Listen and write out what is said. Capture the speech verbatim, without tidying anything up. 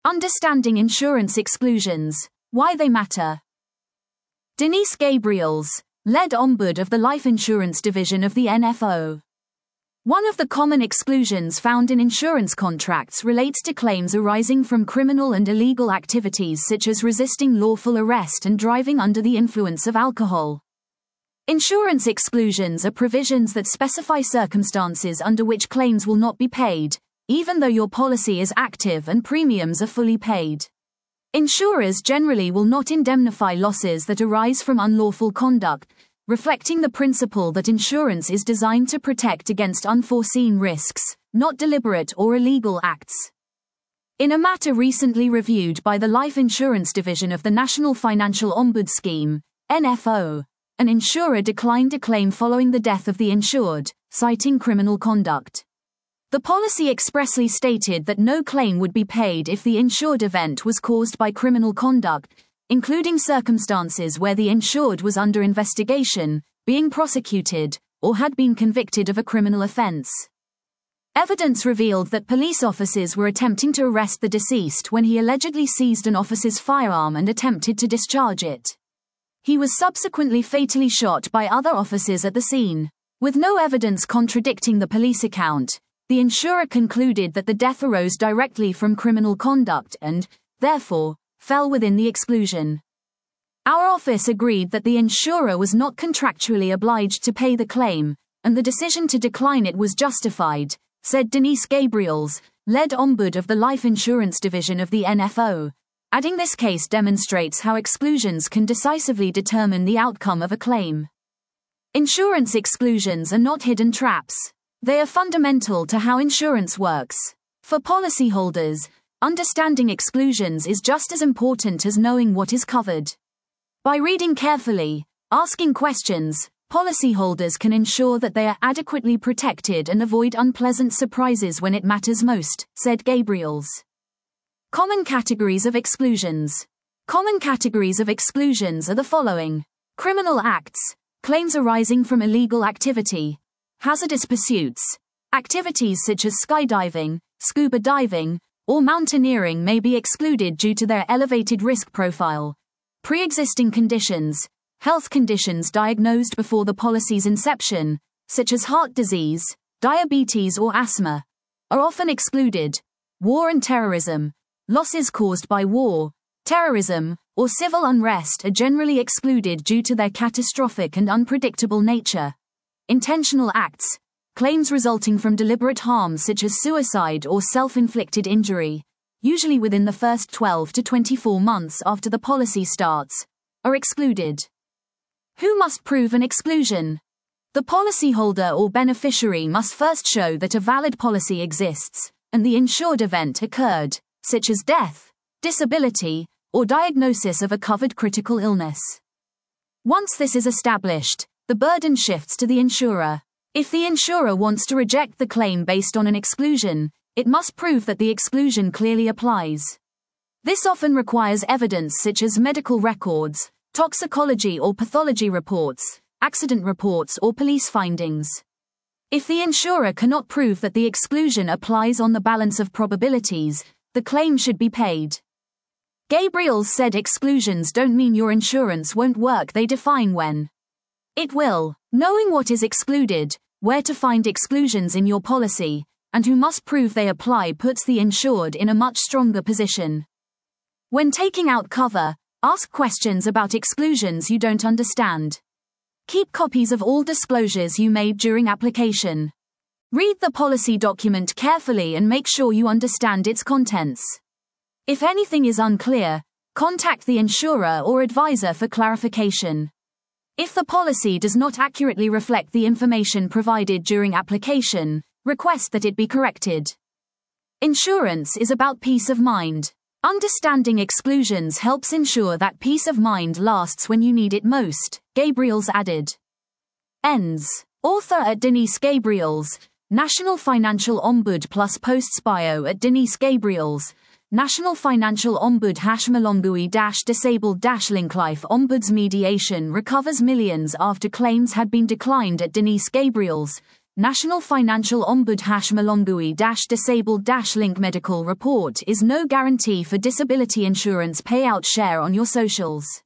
Understanding insurance exclusions, why they matter. Denise Gabriels, lead Ombud of the Life Insurance Division of the N F O. One of the common exclusions found in insurance contracts relates to claims arising from criminal and illegal activities such as resisting lawful arrest and driving under the influence of alcohol. Insurance exclusions are provisions that specify circumstances under which claims will not be paid, even though your policy is active and premiums are fully paid. Insurers generally will not indemnify losses that arise from unlawful conduct, reflecting the principle that insurance is designed to protect against unforeseen risks, not deliberate or illegal acts. In a matter recently reviewed by the Life Insurance Division of the National Financial Ombud Scheme, N F O, an insurer declined a claim following the death of the insured, citing criminal conduct. The policy expressly stated that no claim would be paid if the insured event was caused by criminal conduct, including circumstances where the insured was under investigation, being prosecuted, or had been convicted of a criminal offense. Evidence revealed that police officers were attempting to arrest the deceased when he allegedly seized an officer's firearm and attempted to discharge it. He was subsequently fatally shot by other officers at the scene. With no evidence contradicting the police account, the insurer concluded that the death arose directly from criminal conduct and, therefore, fell within the exclusion. Our office agreed that the insurer was not contractually obliged to pay the claim, and the decision to decline it was justified, said Denise Gabriels, lead Ombud of the Life Insurance Division of the N F O, adding this case demonstrates how exclusions can decisively determine the outcome of a claim. Insurance exclusions are not hidden traps. They are fundamental to how insurance works. For policyholders, understanding exclusions is just as important as knowing what is covered. By reading carefully, asking questions, policyholders can ensure that they are adequately protected and avoid unpleasant surprises when it matters most, said Gabriels. Common categories of exclusions. Common categories of exclusions are the following: criminal acts, claims arising from illegal activity, hazardous pursuits, activities such as skydiving, scuba diving, or mountaineering may be excluded due to their elevated risk profile. Pre-existing conditions, health conditions diagnosed before the policy's inception, such as heart disease, diabetes or asthma, are often excluded. War and terrorism, losses caused by war, terrorism, or civil unrest are generally excluded due to their catastrophic and unpredictable nature. Intentional acts, claims resulting from deliberate harm such as suicide or self-inflicted injury, usually within the first twelve to twenty-four months after the policy starts, are excluded. Who must prove an exclusion? The policyholder or beneficiary must first show that a valid policy exists, and the insured event occurred, such as death, disability, or diagnosis of a covered critical illness. Once this is established, the burden shifts to the insurer. If the insurer wants to reject the claim based on an exclusion, it must prove that the exclusion clearly applies. This often requires evidence such as medical records, toxicology or pathology reports, accident reports or police findings. If the insurer cannot prove that the exclusion applies on the balance of probabilities, the claim should be paid. Gabriels said exclusions don't mean your insurance won't work, they define when it will. Knowing what is excluded, where to find exclusions in your policy, and who must prove they apply puts the insured in a much stronger position. When taking out cover, ask questions about exclusions you don't understand. Keep copies of all disclosures you made during application. Read the policy document carefully and make sure you understand its contents. If anything is unclear, contact the insurer or advisor for clarification. If the policy does not accurately reflect the information provided during application, request that it be corrected. Insurance is about peace of mind. Understanding exclusions helps ensure that peace of mind lasts when you need it most, Gabriels added. Ends. Author at Denise Gabriels, National Financial Ombud plus posts bio at Denise Gabriels, National Financial Ombud hash Malongui dash disabled dash Linklife Ombuds mediation recovers millions after claims had been declined at Denise Gabriels, National Financial Ombud hash Malongui dash disabled dash link medical report is no guarantee for disability insurance payout. Share on your socials.